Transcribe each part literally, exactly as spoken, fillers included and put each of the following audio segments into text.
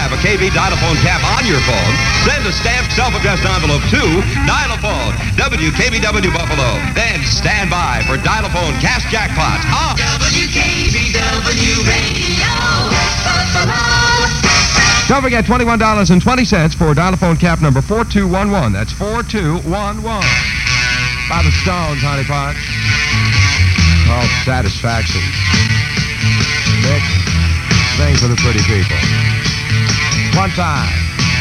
have a K B Dial-A-Phone cap on your phone, send a stamped self-addressed envelope to Dial-A-Phone, W K B W Buffalo. Then stand by for Dial-A-Phone cash jackpot on W K B W Radio Buffalo. Don't forget twenty-one dollars and twenty cents for Dial-A-Phone cap number four two one one. That's four two one one. By the Stones, honey pot. Called Satisfaction. Vic, sing for the pretty people. One time.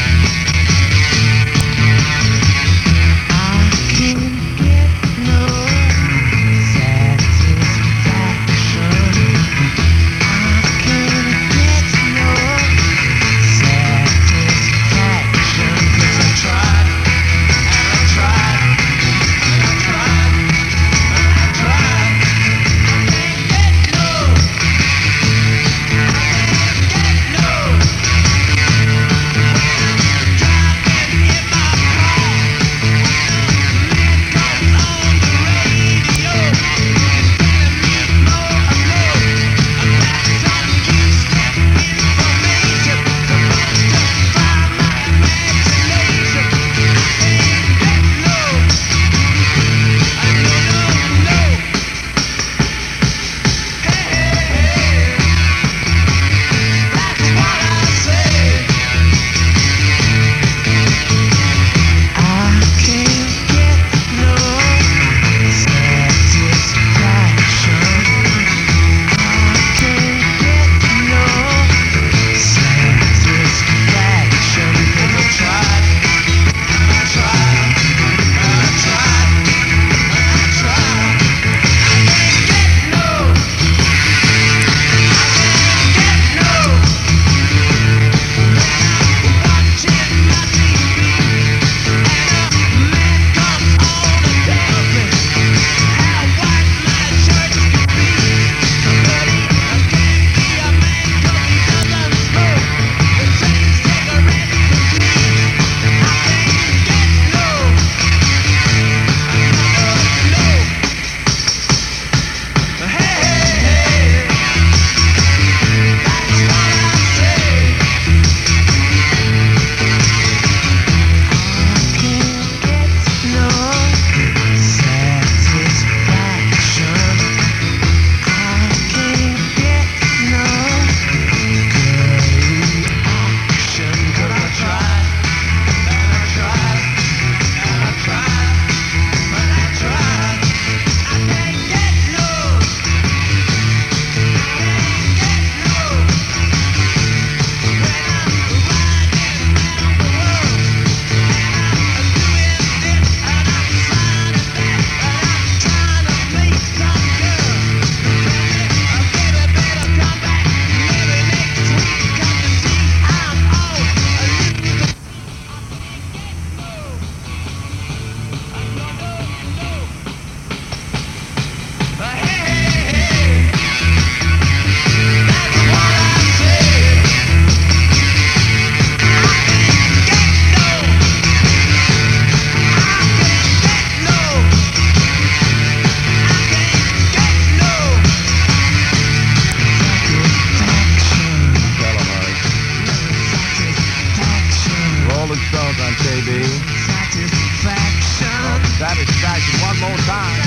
Satisfaction, one more time.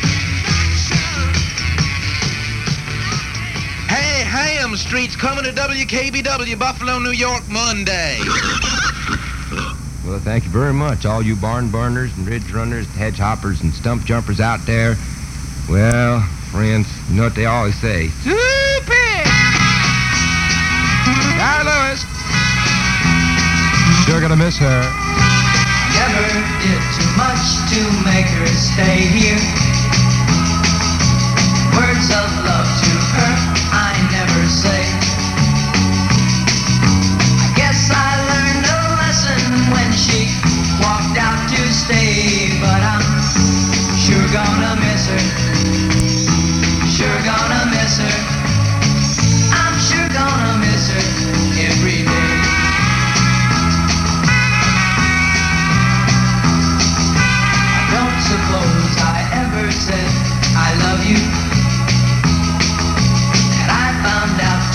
Hey, Ham Street's coming to W K B W, Buffalo, New York, Monday. Well, thank you very much, all you barn burners and ridge runners, hedge hoppers and stump jumpers out there. Well, friends, you know what they always say. Stupid! Hi, Lewis. Sure gonna miss her. Never did too much to make her stay here. Words of love to her I never say. I guess I learned a lesson when she walked out to stay, but I'm sure gonna miss her. Sure gonna miss her. I'm sure gonna miss her every day. Suppose I ever said I love you, and I found out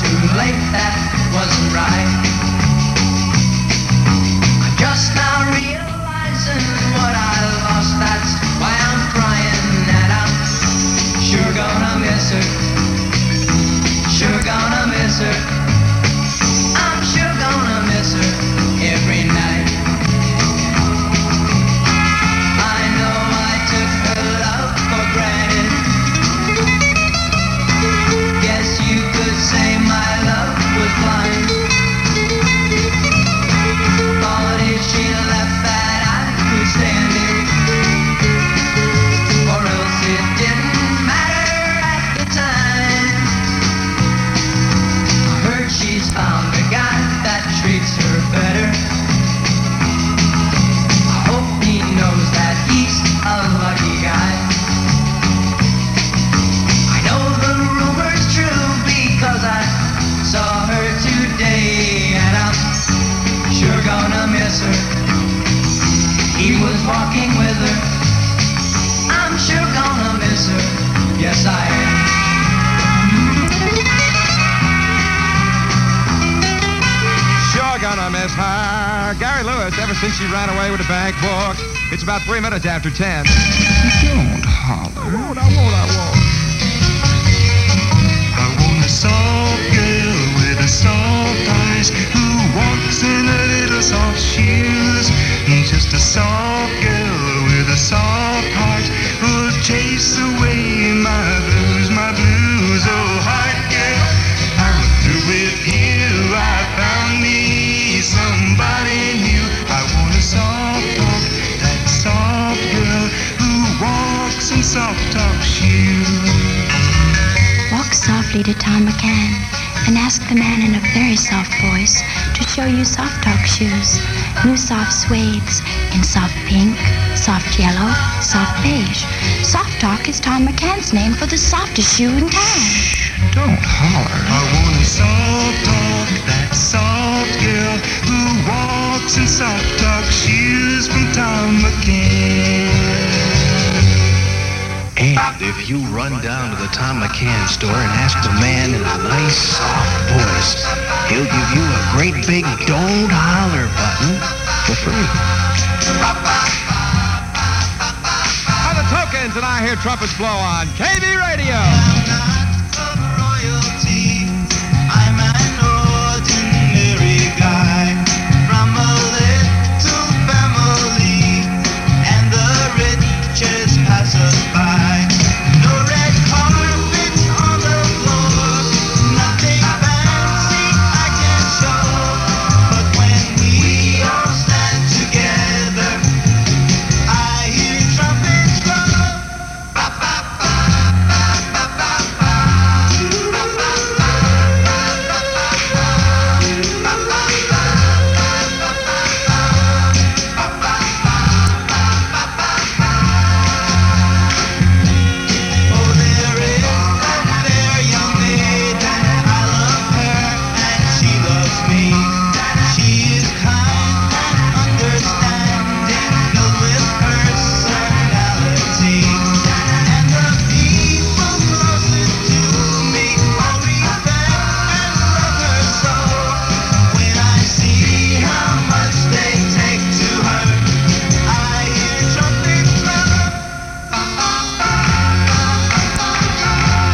walking with her. I'm sure gonna miss her. Yes, I am. Sure gonna miss her. Gary Lewis, ever since she ran away with the bank book. It's about three minutes after ten. Don't holler. I won't, I won't, I won't. I want a soft girl with a soft eyes who walks in her little soft shoes. Just a soft girl with a soft heart who'll chase away my blues, my blues. Oh, heart girl, I'm through with you. I found me somebody new. I want a soft talk, that soft girl who walks in soft talk shoes. Walk softly to Tom McCann and ask the man in a very soft voice to show you soft talk shoes. New soft suedes in soft pink, soft yellow, soft beige. Soft talk is Tom McCann's name for the softest shoe in town. Don't holler. I want a soft talk, that soft girl who walks in soft talk shoes from Tom McCann. And if you run down to the Tom McCann store and ask the man in a nice, soft voice, he'll give you a great big don't holler button for free. On the tokens, and I hear trumpets blow on K B Radio. Royalty. I'm an ordinary guy from a little family, and the riches pass us by. No red carpets on the floor, nothing fancy I can show. But when we all stand together, I hear trumpets blow. Ba ba ba ba ba ba ba. Ba ba ba ba ba ba. Ba ba ba ba ba ba. Ba ba ba ba ba ba. Oh, there is that fair young maiden. I love her and she loves me. She is kind and understanding, filled with personality. And the people closest to me all respect and love her so. When I see how much they take to her, I hear trumpets blow. Ba ba ba ba ba ba.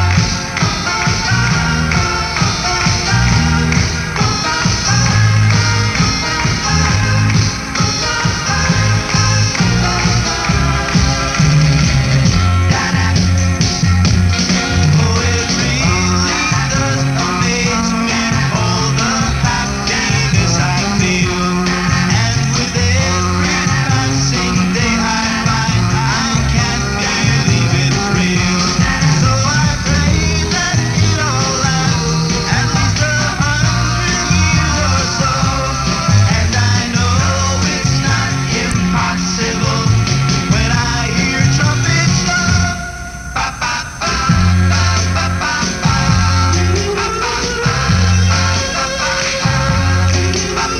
Oh, it really does amaze me all the happiness I feel. And with every passing day I find I can't believe it's real. So I pray that it all lasts at least a hundred years or so. And I know it's not impossible when I hear trumpets blow. Ba ba ba ba ba ba ba. Ba ba ba ba ba ba ba. Ba ba ba ba ba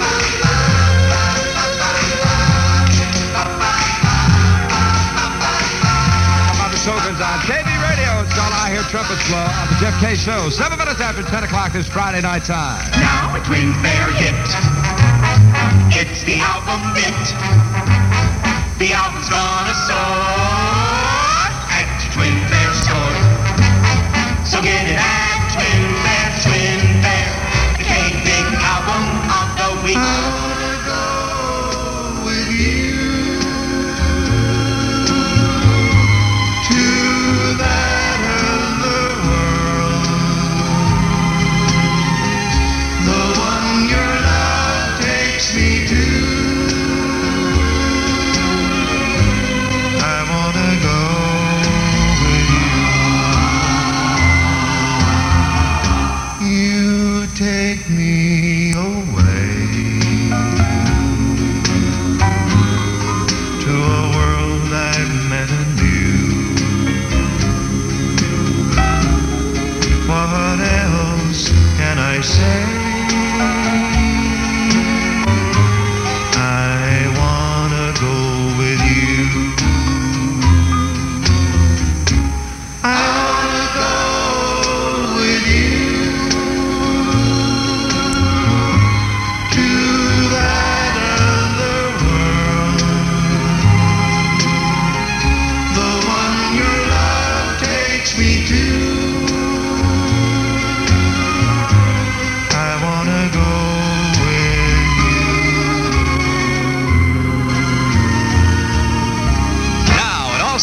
ba ba. Ba ba How about the tokens on K B Radio? It's called I Hear Trumpets Blow on the Jeff K Show. Seven minutes after ten o'clock this Friday night time. Now a twin bear hit. It's the album hit. The album's gonna soar at Twin Bear store. So get it at Twin Bear, Twin Bear. The K-Big album of the week. I wanna go with you to that other world. The one your love takes me to. I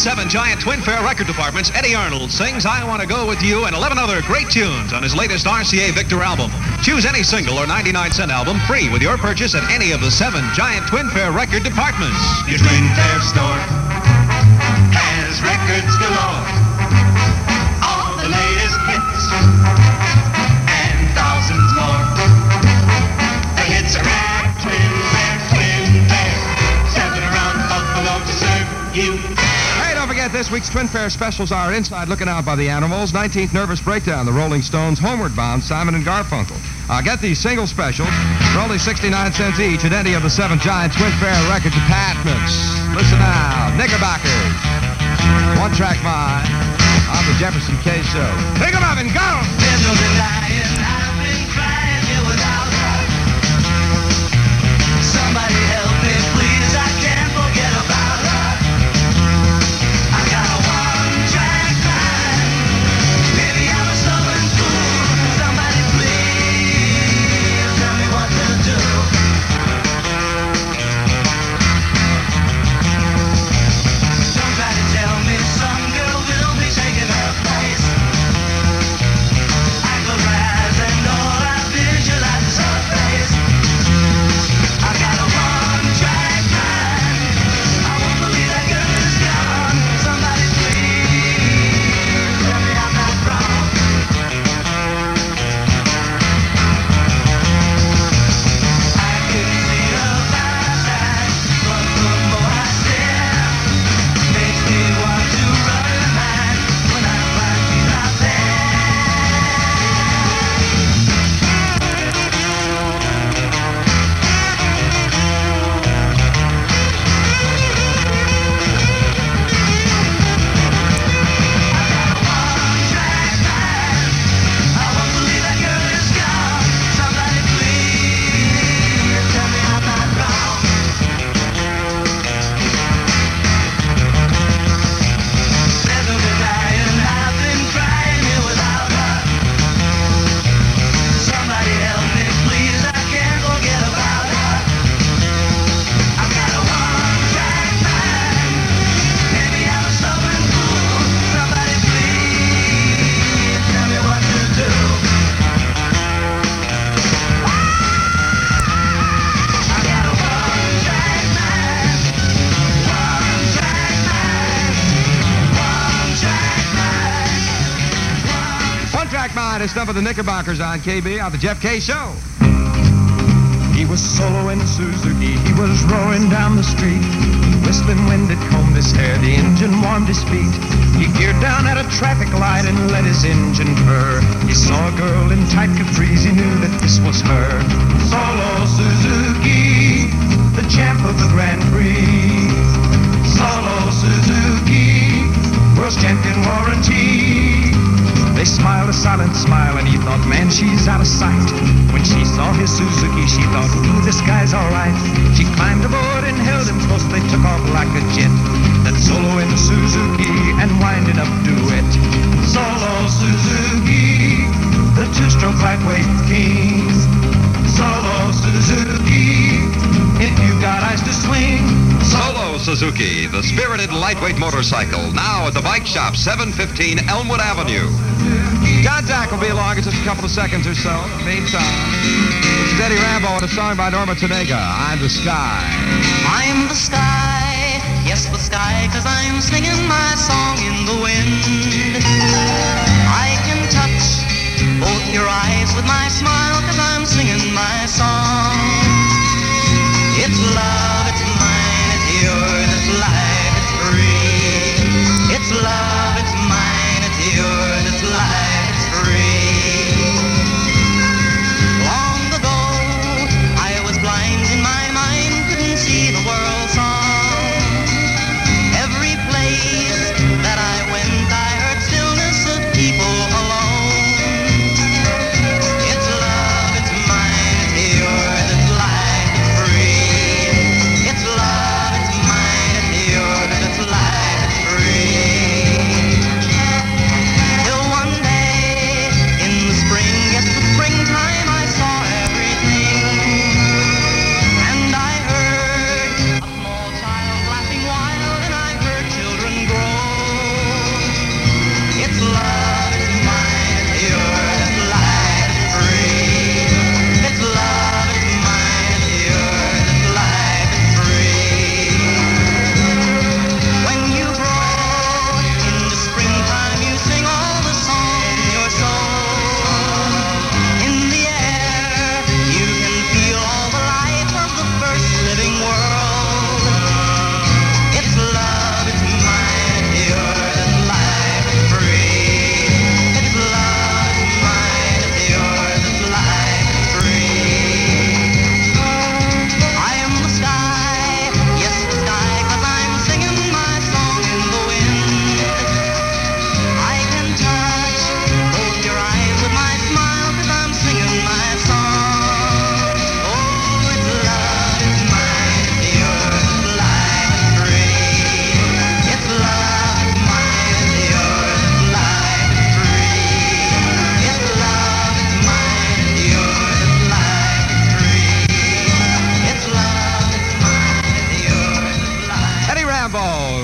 seven giant Twin Fair record departments, Eddie Arnold sings I Want to Go With You and eleven other great tunes on his latest R C A Victor album. Choose any single or ninety-nine cent album free with your purchase at any of the seven giant Twin Fair record departments. Your Twin Fair store has records galore. All the latest hits and thousands more. The hits are at Twin Fair, Twin Fair. Seven around Buffalo to serve you. Hey, don't forget this week's Twin Fair specials are Inside Looking Out by the Animals, nineteenth Nervous Breakdown, the Rolling Stones, Homeward Bound, Simon and Garfunkel. Uh, get these single specials for only sixty-nine cents each at any of the seven giant Twin Fair record departments. Listen now, Knickerbockers, One Track Mind, on the Jefferson K Show. Pick 'em up and go! There's no denying I've been crying here without her. Somebody help me, please, I can't forget about her. I got a one-track mind. Maybe I'm a stubborn fool. Somebody please tell me what to do. Don't try to tell me some girl will be taking her place. I close my eyes and all I visualize is her face. I got a one-track mind. I won't believe that girl is gone. Somebody please tell me I'm not wrong. I couldn't see her by my side, but the more I stare, makes me want to run and hide when I find she's not there. One-track mind. I won't believe that girl is gone. Somebody please tell me I'm not wrong. There's no denying I've been crying here without her. Somebody help me, please, I can't forget about her. I've got a one-track mind. Maybe I'm a stubborn fool. Somebody please tell me what to do. I got a one-track mind. One-track mind. One-track mind. One Track Mind is stuff of the Knickerbockers on K B on the Jeff K Show. He was soloing Suzuki, he was roaring down the street. Whistling wind had combed his hair, the engine warmed his feet. He geared down at a traffic light and let his engine purr. He saw a girl in tight capris, he knew that this was her. Solo Suzuki, the champ of the Grand Prix. Solo Suzuki, world's champion warranty. They smiled a silent smile and he thought, man, she's out of sight. When she saw his Suzuki, she thought, ooh, this guy's alright. She climbed aboard and held him close, they took off like a jet. That solo in the Suzuki and winding up duet. Solo Suzuki, the two-stroke lightweight king. Solo Suzuki, if you got eyes to swing. Solo Suzuki, the spirited lightweight motorcycle, now at the bike shop, seven fifteen Elmwood Avenue. John Jack will be along in just a couple of seconds or so. Meantime, this is Eddie Rambo and a song by Norma Tanega, I'm the Sky. I'm the sky, yes the sky, 'cause I'm singing my song in the wind. I can touch both your eyes with my smile, 'cause I'm singing my song. It's love, it's mine, it's yours, it's life, it's free. It's love, it's mine, it's yours, it's life, it's free. Long ago, I was blind in my mind, couldn't see the world song. Every place that I went, I heard stillness of people alone. It's love, it's mine, it's yours, it's life.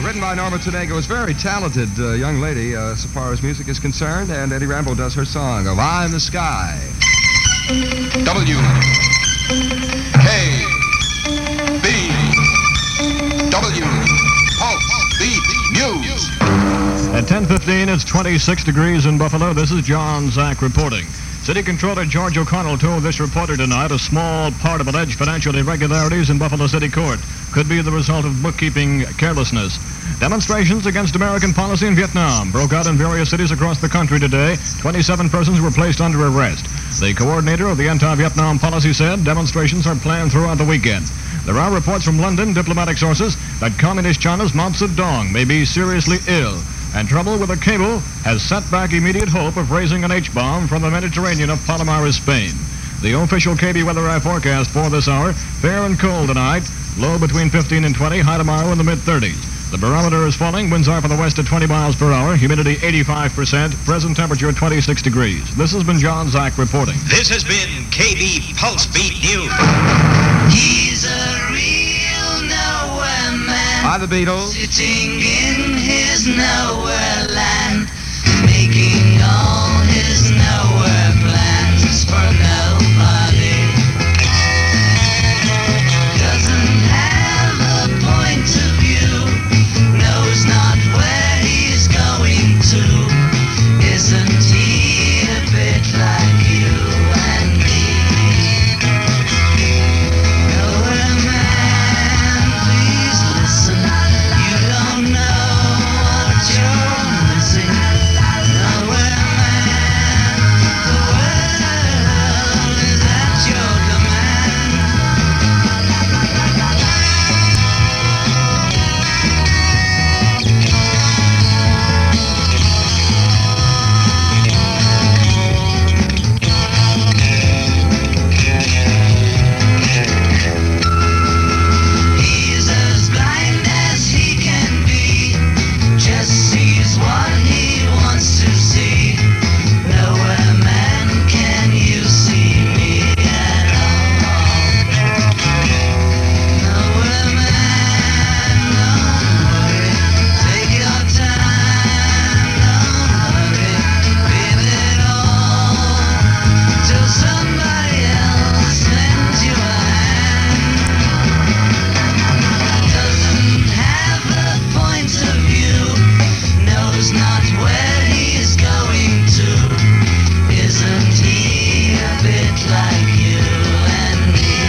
written by Norma Tadego. It's a very talented uh, young lady uh, so far as music is concerned, and Eddie Rambo does her song of "Eye in the Sky." W K B W Pulse Beat News. At ten fifteen, it's twenty-six degrees in Buffalo. This is John Zack reporting. City Controller George O'Connell told this reporter tonight a small part of alleged financial irregularities in Buffalo City Court could be the result of bookkeeping carelessness. Demonstrations against American policy in Vietnam broke out in various cities across the country today. twenty-seven persons were placed under arrest. The coordinator of the anti-Vietnam policy said demonstrations are planned throughout the weekend. There are reports from London diplomatic sources that Communist China's Mao Zedong may be seriously ill, and trouble with a cable has set back immediate hope of raising an H-bomb from the Mediterranean of Palomares, Spain. The official K B Weather Eye forecast for this hour: fair and cold tonight, low between fifteen and twenty, high tomorrow in the mid-thirties. The barometer is falling, winds are from the west at twenty miles per hour, humidity eighty-five percent, present temperature twenty-six degrees. This has been John Zack reporting. This has been K B Pulse Beat News. He's a real nowhere man. By the Beatles. Sitting in his nowhere land, making all his nowhere plans for nobody. Doesn't have a point of view, knows not where he's going to. Isn't he a bit like you and me? Nowhere man, please listen. You don't know what you're missing. Nowhere man, the world is at your command. He's as blind as he can be, just sees what he wants to see. Nowhere man, can you see me at all? Nowhere man, don't worry, take your time, don't hurry, leave it all till somebody else lends you a hand. Doesn't have a point of view, knows not where he's going to. Isn't he a bit like you and me?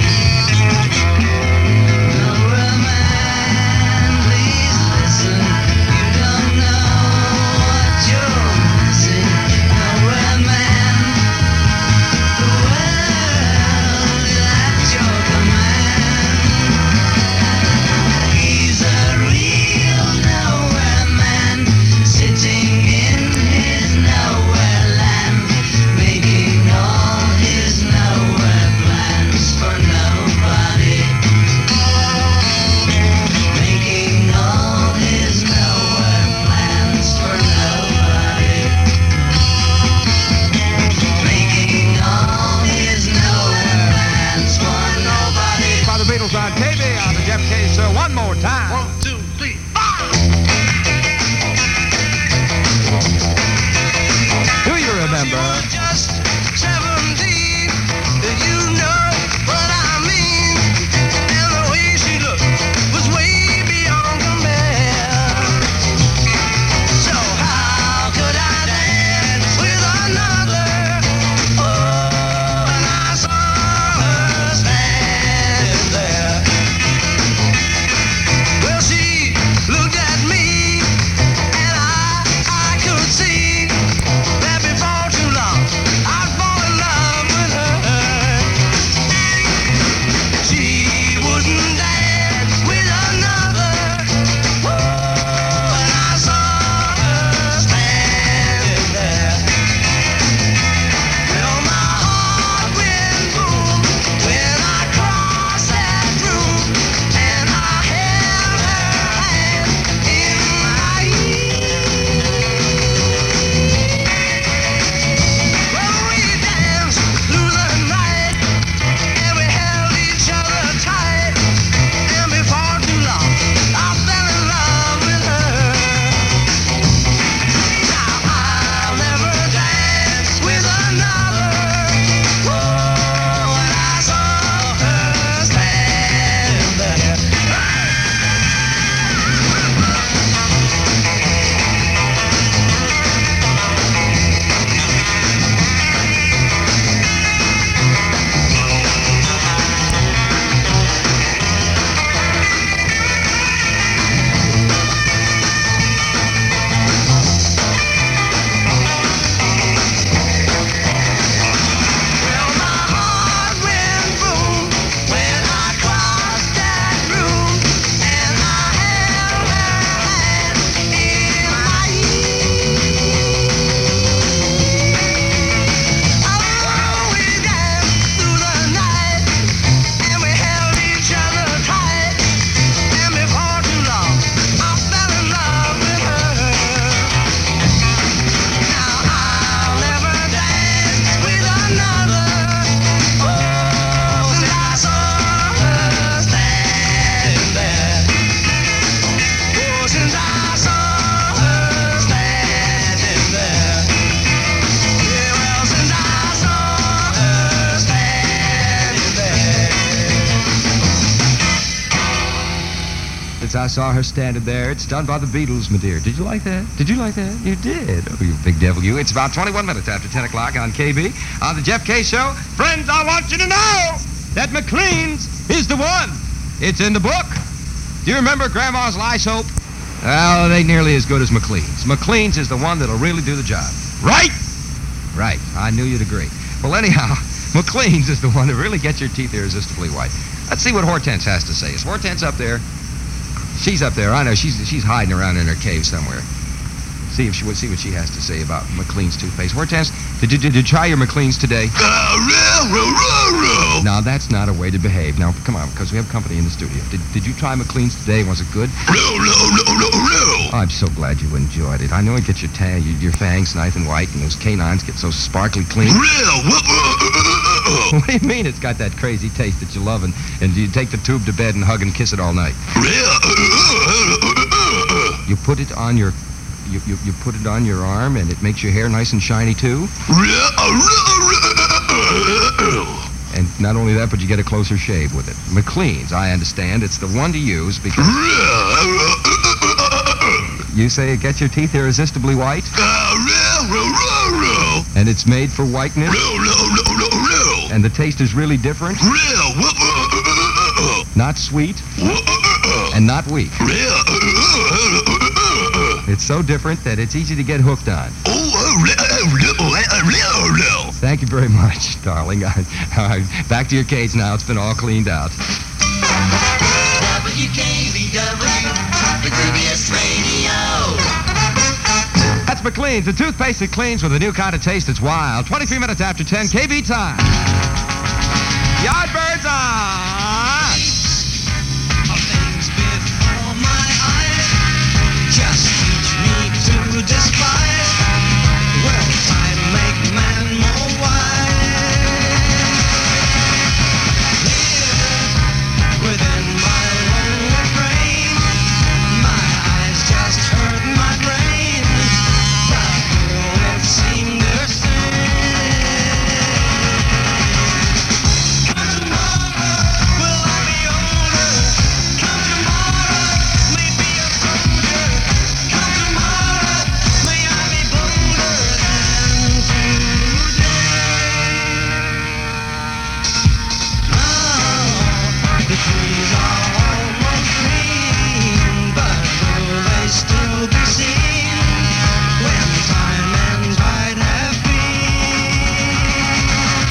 Nowhere man, please listen. You don't know what you're missing. Nowhere man, the world is at your command. He's a real nowhere man, sitting in his nowhere land, making all his nowhere plans for nobody. Making all his nowhere plans for nobody. Making all his nowhere plans for nobody. By the Beatles on K B on the Jeff K Show. One more time. One, two, three. Do you remember? Just seventeen, you know what I mean. And the way she looked was way beyond compare. So how could I dance with another? Oh, and I saw her standing there. nights I saw her standing there. It's done by the Beatles, my dear. Did you like that? Did you like that? You did. Oh, you big devil, you. It's about twenty-one minutes after ten o'clock on K B on the Jeff K Show. Friends, I want you to know that McLean's is the one. It's in the book. Do you remember Grandma's lye soap? Well, it ain't nearly as good as McLean's. McLean's is the one that'll really do the job. Right? Right. I knew you'd agree. Well, anyhow, McLean's is the one that really gets your teeth irresistibly white. Let's see what Hortense has to say. Is Hortense up there? She's up there. I know. She's she's hiding around in her cave somewhere. See if she would see what she has to say about McLean's toothpaste. Hortense, did you did you try your McLean's today? Now that's not a way to behave. Now come on, because we have company in the studio. Did did you try McLean's today? Was it good? I'm so glad you enjoyed it. I know it gets your ta- your, your fangs nice and white, and those canines get so sparkly clean. What do you mean it's got that crazy taste that you love, and, and you take the tube to bed and hug and kiss it all night? You put it on your you, you, you put it on your arm, and it makes your hair nice and shiny too? And not only that, but you get a closer shave with it. McLean's, I understand, it's the one to use because... You say it gets your teeth irresistibly white? And it's made for whiteness? And the taste is really different? Not sweet? And not weak? It's so different that it's easy to get hooked on. Thank you very much, darling. All right, back to your cage now. It's been all cleaned out. W K B W, the grooviest radio. That's McLean's, the toothpaste that cleans with a new kind of taste that's wild. twenty-three minutes after ten, K B time. Yardbirds on! Things before my eyes just teach me to despise. Well, time make man more wise. Here, within my lonely brain, my eyes just hurt my brain. But girl, it seemed the same. Come tomorrow, will I be older? Come tomorrow, maybe a soldier. Come tomorrow, may I be bolder than today. Now, the trees are almost green, but will they still be seen when time and tide have been?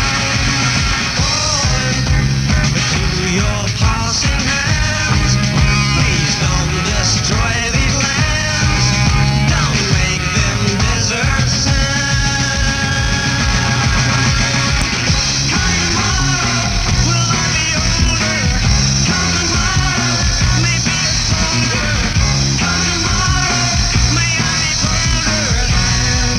Boy, to your passing hands, please don't destroy these lands. Don't make them desert sands. Come tomorrow, will I be older? Come tomorrow, maybe a soldier. Come tomorrow, may I be bolder than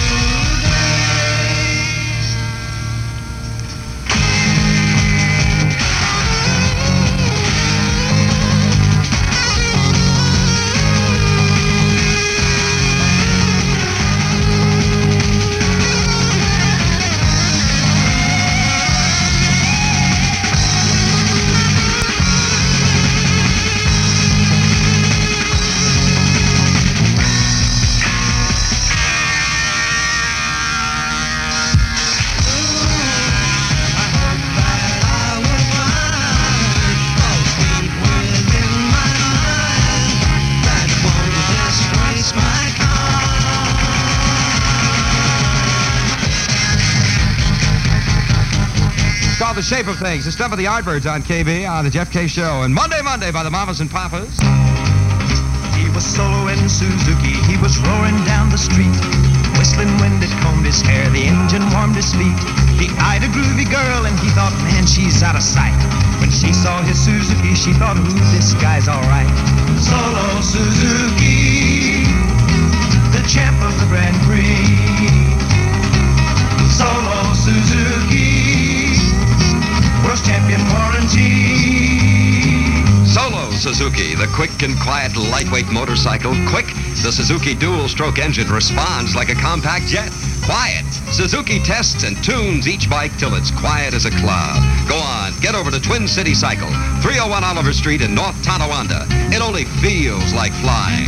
It's called The Shape of Things. The stuff of the Yardbirds on K B on the Jeff K Show. And Monday, Monday by the Mamas and Papas. He was solo in Suzuki, he was roaring down the street. Whistling wind had combed his hair, the engine warmed his feet. He eyed a groovy girl and he thought, man, she's out of sight. When she saw his Suzuki, she thought, ooh, this guy's alright. Solo Suzuki, the champ of the Grand Prix. Solo Suzuki, world's champion warranty. Solo Suzuki, the quick and quiet lightweight motorcycle. Quick, the Suzuki dual-stroke engine responds like a compact jet. Quiet, Suzuki tests and tunes each bike till it's quiet as a cloud. Go on, get over to Twin City Cycle, three oh one Oliver Street in North Tonawanda. It only feels like flying.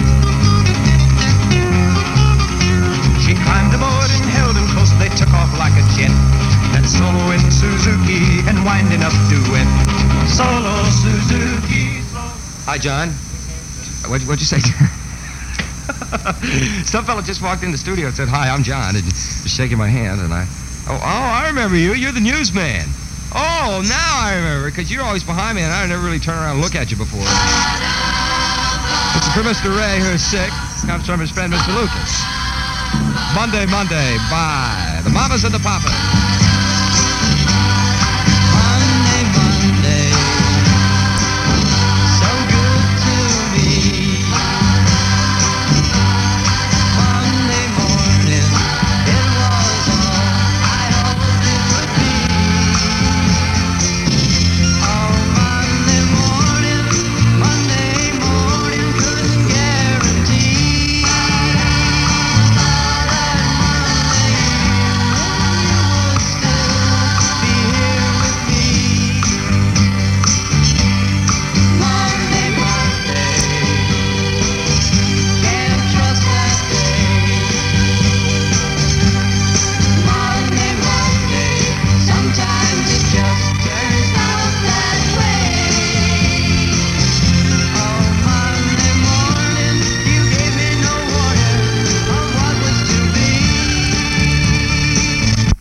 She climbed aboard and held him close. They took off like a jet. That solo in Suzuki and winding up duet. Solo Suzuki. Hi, John. What, what'd you say? Some fellow just walked in the studio and said, "Hi, I'm John," and was shaking my hand, and I, oh, oh, I remember you. You're the newsman. Oh, now I remember, because you're always behind me, and I never really turn around and look at you before. It's for Mister Ray, who is sick. Comes from his friend, Mister Lucas. Monday, Monday, bye. The Mamas and the Papas.